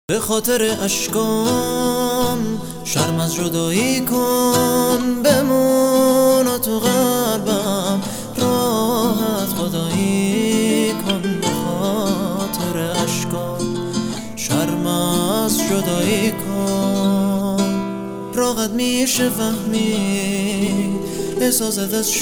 به خاطر اشکام شرم از جدایی کن، بمون تو قلبم راحت خدایی کن. به خاطر اشکام شرم از جدایی کن، راحت میشه فهمید احساست از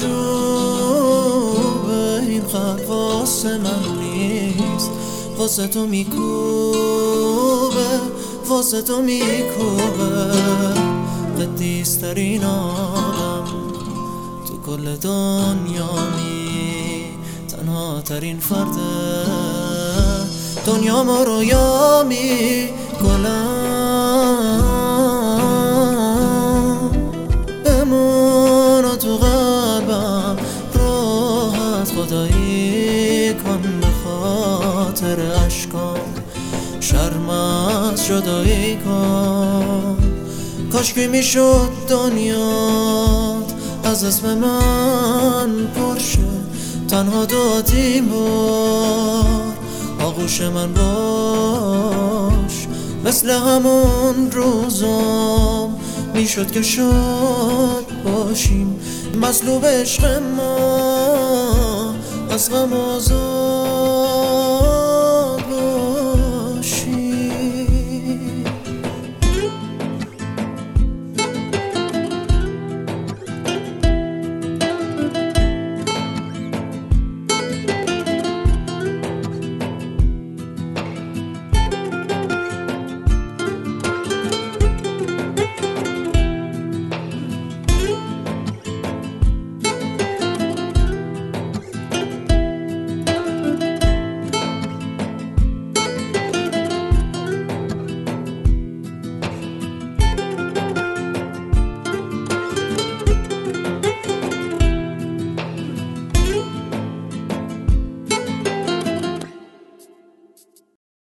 چوبه. این خط واسه من نیست، واسه تو میکوبه، واسه تو میکوبه. قدیسترین آدم تو کل دنیامی، تنها ترین فرد دنیا ما رو یامی. گلم بمون تو قلبم راحت خدایی کن. به خاطر اشکام شرم از جدایی کن. کاش که میشد دنیات از اسم من پرشه، تنها دادیم بار آغوش من باش. مثل همون روزام میشد که شاد باشیم، مظلوم عشق ما از غم آزاد